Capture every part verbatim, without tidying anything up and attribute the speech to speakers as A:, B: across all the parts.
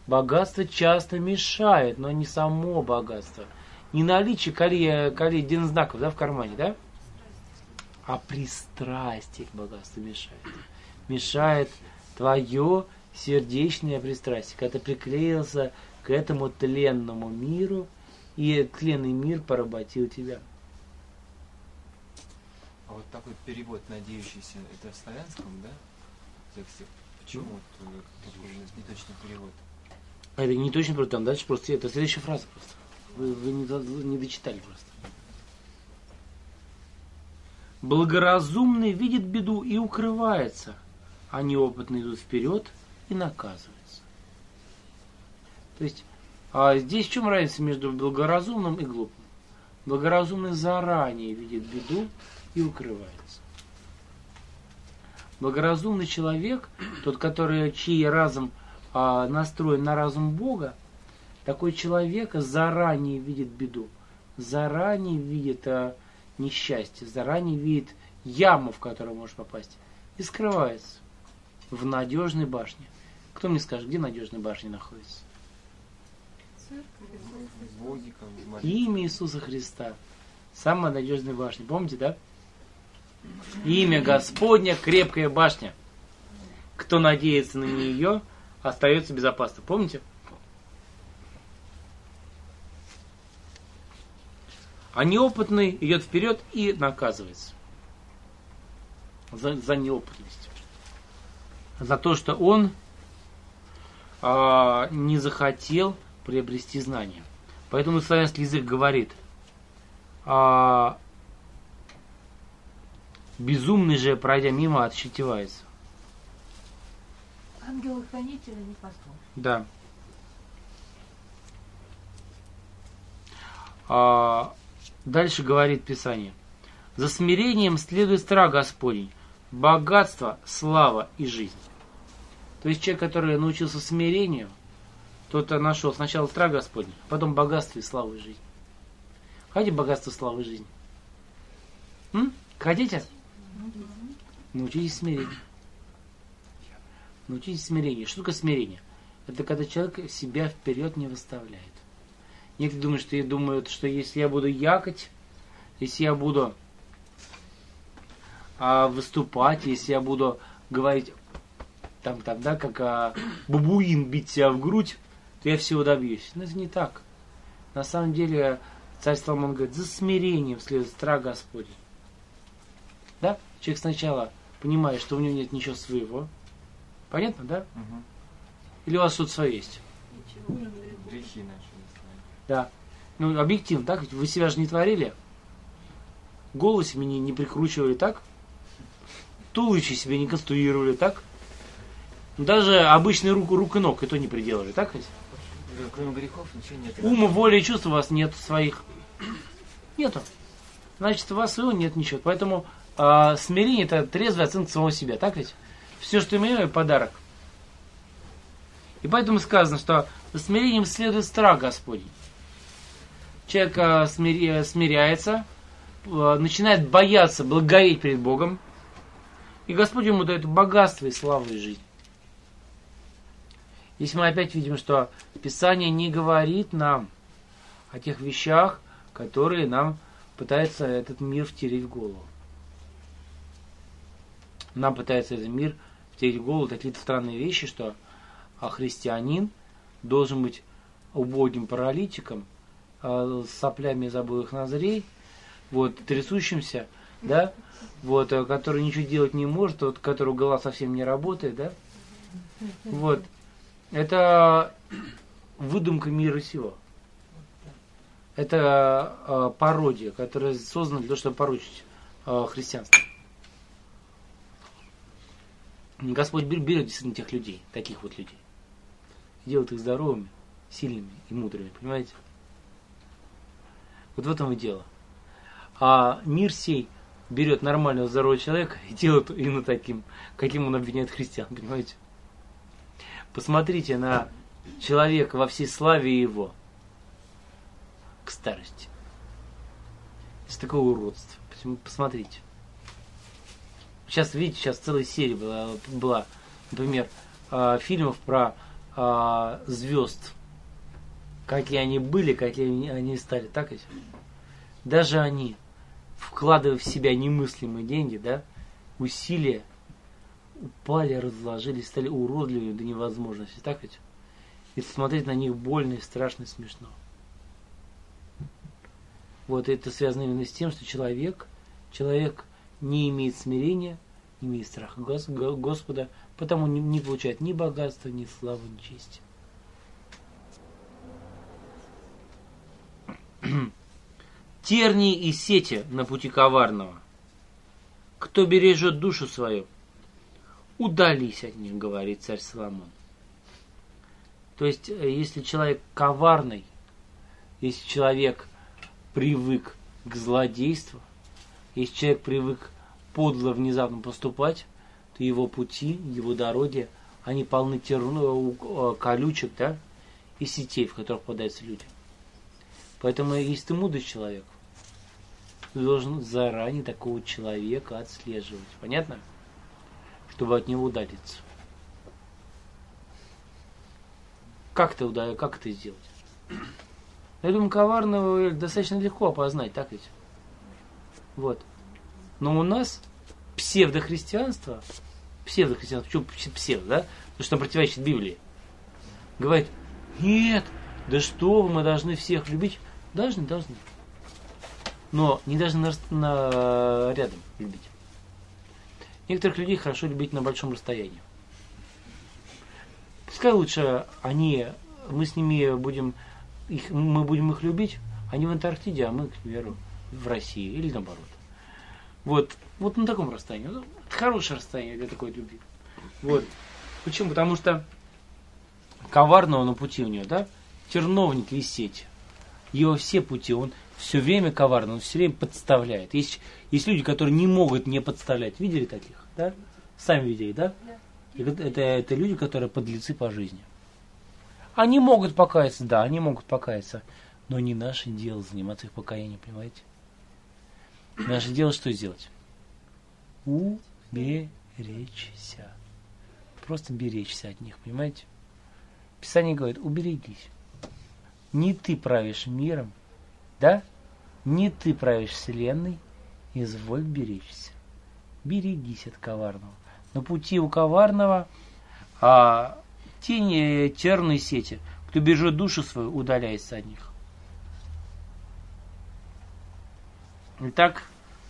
A: Богатство часто мешает, но не само богатство. Не наличие коли, коли дензнаков, да, в кармане, да? А пристрастие к богатству мешает. Мешает твое сердечное пристрастие, когда ты приклеился к этому тленному миру, и тленный мир поработил тебя.
B: А вот такой перевод «надеющийся» — это в славянском, да? Тексте. Почему вот такой неточный перевод?
A: А это не точно просто, там дальше просто, это следующая фраза просто. Вы, вы не, не дочитали просто. Благоразумный видит беду и укрывается, а неопытные идут вперед и наказываются. То есть, а здесь в чем разница между благоразумным и глупым? Благоразумный заранее видит беду и укрывается. Благоразумный человек, тот, который, чей разум а, настроен на разум Бога, такой человек заранее видит беду, заранее видит а, несчастье, заранее видит яму, в которую может попасть, и скрывается в надежной башне. Кто мне скажет, где надежная башня находится? Имя Иисуса Христа. Самая надежная башня. Помните, да? Имя Господня, крепкая башня. Кто надеется на нее, остается безопасным. Помните? А неопытный идет вперед и наказывается. За, за неопытность. За то, что он а, не захотел приобрести знания. Поэтому славянский язык говорит: а, безумный же, пройдя мимо, отщетевается.
C: Ангелы-хранители не послушны.
A: Да. А, дальше говорит Писание: за смирением следует страх Господень, богатство, слава и жизнь. То есть человек, который научился смирению, тот нашел сначала страх Господень, потом богатство и славу и жизнь. Хотите богатство, славу и жизнь? М? Хотите? Научитесь смирению. Научитесь смирению. Что такое смирение? Это когда человек себя вперед не выставляет. Некоторые думают, что, думают, что если я буду якать, если я буду а, выступать, если я буду говорить там, там, да, как а, бабуин бить себя в грудь, то я всего добьюсь. Но это не так. На самом деле, царь Соломон говорит: за смирением следует страх Господень. Да? Человек сначала понимает, что у него нет ничего своего. Понятно, да?
B: Угу.
A: Или у вас что-то свое есть?
B: Грехи начали.
A: Да. Ну, объективно, так? Вы себя же не творили. Голову себе не, не прикручивали, так? Туловище себе не конструировали, так? Даже обычные руку, рук и ног и то не приделали, так ведь?
B: Кроме грехов ничего нет.
A: Ума, воли и чувств у вас нет своих. Нету. Значит, у вас своего нет ничего. Поэтому э, смирение — это трезвая оценка самого себя, так ведь? Все, что имею, подарок. И поэтому сказано, что за смирением следует страх Господень. Человек э, смири, смиряется, э, начинает бояться, благоговеть перед Богом. И Господь ему дает богатство и славу и жизнь. Здесь мы опять видим, что Писание не говорит нам о тех вещах, которые нам пытается этот мир втереть в голову. Нам пытается этот мир втереть в голову такие странные вещи, что христианин должен быть убогим паралитиком, с соплями из обоих ноздрей, вот, трясущимся, да, вот, который ничего делать не может, вот, который голова совсем не работает, да, вот. Это выдумка мира сего. Это э, пародия, которая создана для того, чтобы порочить э, христианство. Господь берет действительно тех людей, таких вот людей, делает их здоровыми, сильными и мудрыми, понимаете? Вот в этом и дело. А мир сей берет нормального здорового человека и делает именно таким, каким он обвиняет христиан, понимаете? Посмотрите на человека во всей славе его к старости. Это такое уродство. Посмотрите. Сейчас, видите, сейчас целая серия была, была например, фильмов про а, звезд, какие они были, какие они стали, так ведь? Даже они, вкладывая в себя немыслимые деньги, да, усилия, упали, разложились, стали уродливыми до невозможности, так ведь? И смотреть на них больно и страшно и смешно. Вот это связано именно с тем, что человек, человек не имеет смирения, не имеет страха Господа, потому не, не получает ни богатства, ни славы, ни чести. Тернии и сети на пути коварного. Кто бережет душу свою, удались от них, говорит царь Соломон. То есть, если человек коварный, если человек привык к злодейству, если человек привык подло, внезапно поступать, то его пути, его дороги, они полны терну, колючек, да, и сетей, в которых попадаются люди. Поэтому, если ты мудрый человек, ты должен заранее такого человека отслеживать. Понятно? Чтобы от него удалиться. Как это удалить? Как это сделать? Я думаю, коварного достаточно легко опознать, так ведь? Вот. Но у нас псевдохристианство, псевдохристианство, почему псевдо, да? Потому что оно противоречит Библии. Говорит, нет, да что вы, мы должны всех любить. Должны, должны. Но не должны на, на, рядом любить. Некоторых людей хорошо любить на большом расстоянии. Пускай лучше они, мы с ними будем, их, мы будем их любить, они в Антарктиде, а мы, к примеру, в России или наоборот. Вот, вот на таком расстоянии. Это хорошее расстояние для такой любви. Вот. Почему? Потому что коварного на пути у нее, да, терновник и сеть. Его все пути, он все время коварный, он все время подставляет. Есть, есть люди, которые не могут не подставлять. Видели таких? Да? Сами видели, да? Это, это, это люди, которые подлецы по жизни. Они могут покаяться, да, они могут покаяться. Но не наше дело заниматься их покаянием, понимаете? Наше дело что сделать? Уберечься. Просто беречься от них, понимаете? Писание говорит, уберегись. Не ты правишь миром, да? Не ты правишь вселенной, изволь беречься. Берегись от коварного. На пути у коварного а, тени терной сети. Кто бережет душу свою, удаляется от них. Итак,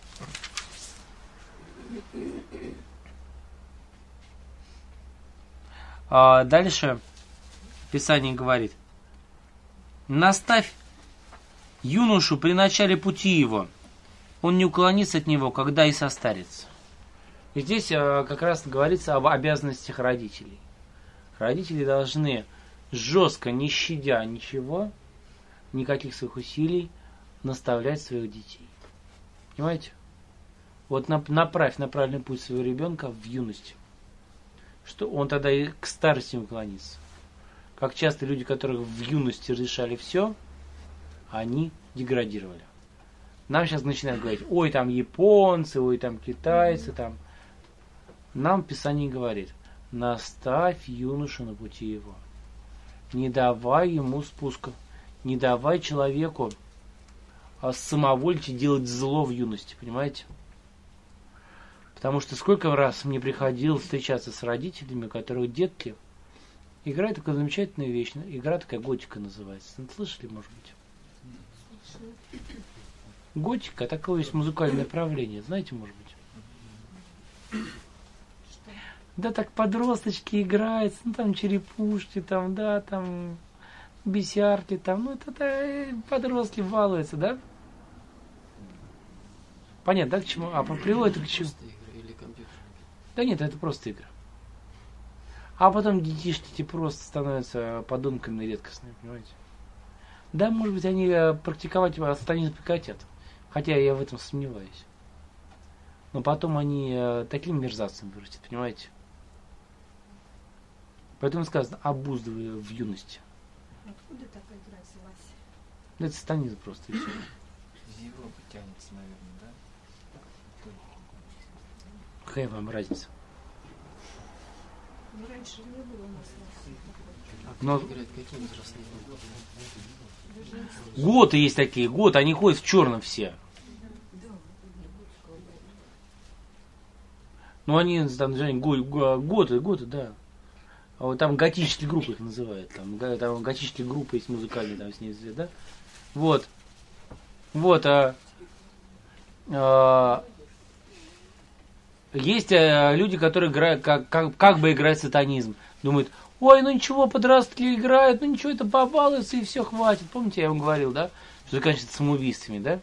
A: а дальше Писание говорит, наставь юношу при начале пути его, он не уклонится от него, когда и состарится. И здесь а, как раз говорится об обязанностях родителей. Родители должны жестко, не щадя ничего, никаких своих усилий, наставлять своих детей. Понимаете? Вот направь на правильный путь своего ребенка в юности, что он тогда и к старости уклонится. Как часто люди, которые в юности решали все, они деградировали. Нам сейчас начинают говорить, ой, там японцы, ой, там китайцы, там. Нам Писание говорит, наставь юношу на пути его. Не давай ему спуска. Не давай человеку самовольте делать зло в юности, понимаете? Потому что сколько раз мне приходилось встречаться с родителями, у которых детки играют такая замечательная вещь. Игра такая готика называется. Слышали, может быть? Готика, такое есть музыкальное направление. Знаете, может быть? Да так подросточки играют, ну там черепушки, там, да, там бесярки, там, ну это, это подростки балуются, да? Понятно, да, к чему? А по приводу к чему? Да нет, это просто игра. А потом детишки эти просто становятся подонками редкостными, понимаете? Да, может быть, они практиковать останется прекратят. Хотя я в этом сомневаюсь. Но потом они таким мерзавцем вырастут, понимаете? Поэтому сказано, обуздывай в юности.
C: Откуда такая игра взялась?
A: Да это сатанизм просто. Из
B: Европы тянется, наверное, да?
A: Какая вам разница?
C: Ну, раньше не было у нас власти такой.
A: Но
B: Играют какие возрастные группы?
A: готы есть такие, гот, они ходят в черном все. Ну они там, го- го- готы, готы, да. А вот там готические группы их называют. Там, га- там готические группы есть музыкальные, там с ней, да? Вот. Вот, а, а, есть а, люди, которые играют, как, как, как бы играть сатанизм. Думают, ой, ну ничего, подростки играют, ну ничего, это побалуются и все, хватит. Помните, я вам говорил, да? Что заканчивается самоубийствами, да?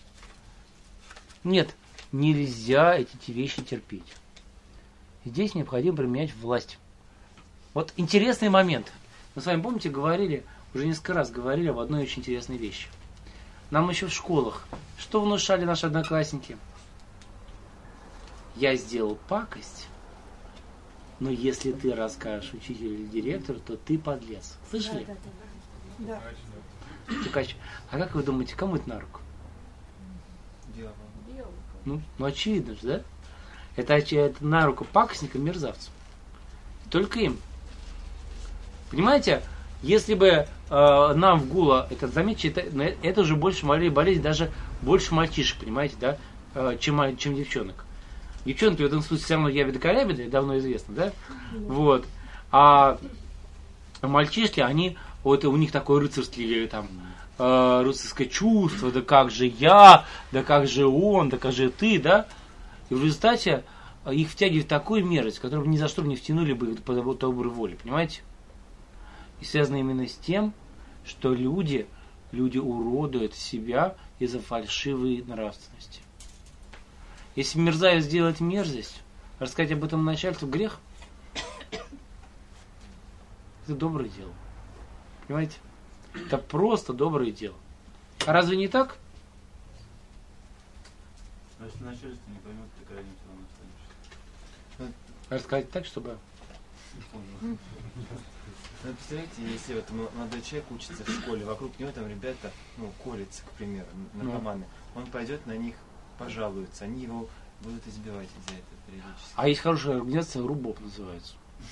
A: Нет, нельзя эти, эти вещи терпеть. Здесь необходимо применять власть. Вот интересный момент. Мы с вами, помните, говорили, уже несколько раз говорили об одной очень интересной вещи. Нам еще в школах, что внушали наши одноклассники? Я сделал пакость, но если ты расскажешь учителю или директору, то ты подлец. Слышали?
C: Да, да, да.
A: Тукач, а как вы думаете, кому это на руку?
B: Дьявол.
C: Белый.
A: Ну, ну очевидно же, да? Это, оч- это на руку пакостникам, мерзавцам. Только им. Понимаете, если бы э, нам в ГУЛа, это, заметьте, это, это уже больше болезнь, болезнь даже больше мальчишек, понимаете, да, э, чем, чем девчонок. Девчонки в этом смысле все равно ябеды-корябеды, давно известно, да? Вот. А мальчишки, они, вот у них такое рыцарское, там, э, рыцарское чувство, да как же я, да как же он, да как же ты, да? И в результате их втягивает в такую мерзость, которую ни за что бы не втянули бы по доброй воле, понимаете? И связано именно с тем, что люди, люди уродуют себя из-за фальшивой нравственности. Если мерзавец сделает мерзость, рассказать об этом начальству грех. Это доброе дело. Понимаете? Это просто доброе дело. А разве не так?
D: А если начальство не поймет, ты крайне все равно останешься.
A: Рассказать так, чтобы...
B: Ну, представляете, если вот молодой человек учится в школе, вокруг него там ребята, ну, колятся, к примеру, наркоманы, он пойдет на них, пожалуется, они его будут избивать из-за этого периодически.
A: А есть хорошая организация, РУБОП называется.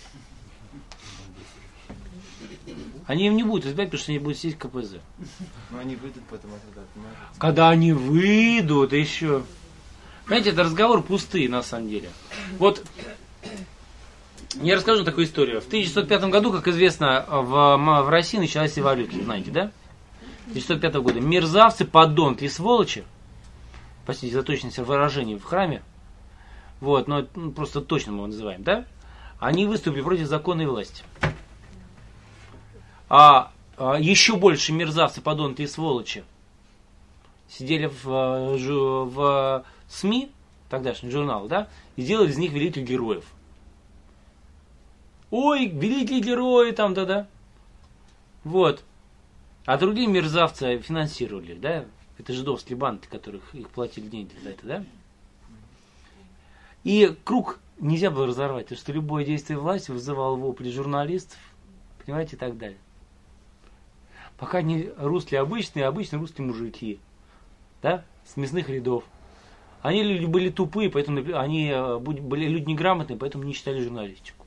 A: Они им не будут избивать, потому что они будут сидеть в ка пэ зэ.
B: Но они выйдут потом оттуда, отмажутся.
A: Когда они выйдут, еще... Понимаете, это разговор пустые, на самом деле. Вот, я расскажу такую историю. В тысяча девятьсот пятом году, как известно, в, в России началась эволюция, знаете, да? тысяча девятьсот пятого года. Мерзавцы, подонки и сволочи, простите за точность выражения в храме, вот, но ну, просто точно мы его называем, да? Они выступили против законной власти. А, а еще больше мерзавцы, подонки и сволочи сидели в, в, в СМИ, тогдашний журнал, да, и сделали из них великих героев. Ой, великие герои там, да-да. Вот. А другие мерзавцы финансировали, да, это жидовские банды, которых их платили деньги за это, да. И круг нельзя было разорвать, потому что любое действие власти вызывало вопли журналистов, понимаете, и так далее. Пока не русские обычные, обычные русские мужики, да, с мясных рядов. Они люди были тупые, поэтому они были люди неграмотные, поэтому не читали журналистику.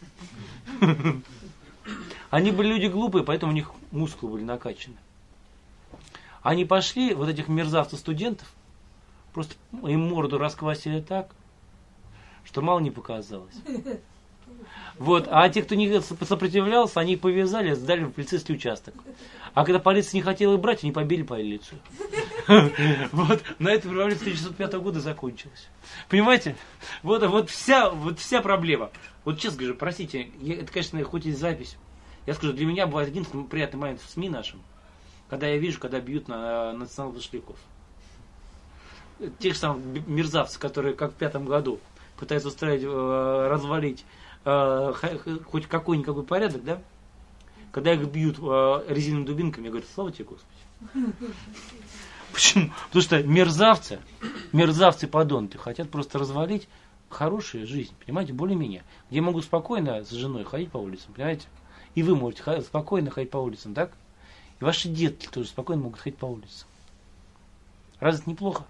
A: Они были люди глупые, поэтому у них мускулы были накачаны. Они пошли, вот этих мерзавцев-студентов, просто им морду расквасили так, что мало не показалось. Вот, а те, кто не сопротивлялся, они их повязали, сдали в полицейский участок. А когда полиция не хотела их брать, они побили полицию. Вот, на этом революция тысяча девятьсот пятого года закончилась. Понимаете? Вот, вот, вся, вот вся проблема. Вот честно скажу, простите, я, это, конечно, хоть и запись. Я скажу, для меня бывает один приятный момент в СМИ нашем, когда я вижу, когда бьют на национал-большевиков. Тех самых мерзавцев, которые, как в пятом году, пытаются устроить, развалить хоть какой-никакой порядок, да? Когда их бьют резиновыми дубинками, я говорю, слава тебе, Господи. Почему? Потому что мерзавцы, мерзавцы-подонки хотят просто развалить хорошую жизнь, понимаете, более-менее. Где могу спокойно с женой ходить по улицам, понимаете? И вы можете спокойно ходить по улицам, так? И ваши детки тоже спокойно могут ходить по улицам. Разве это неплохо?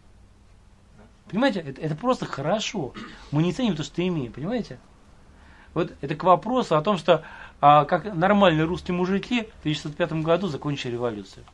A: Понимаете, это, это просто хорошо. Мы не ценим то, что имеем, понимаете? Вот это к вопросу о том, что а, как нормальные русские мужики в тысяча девятьсот пятом году закончили революцию.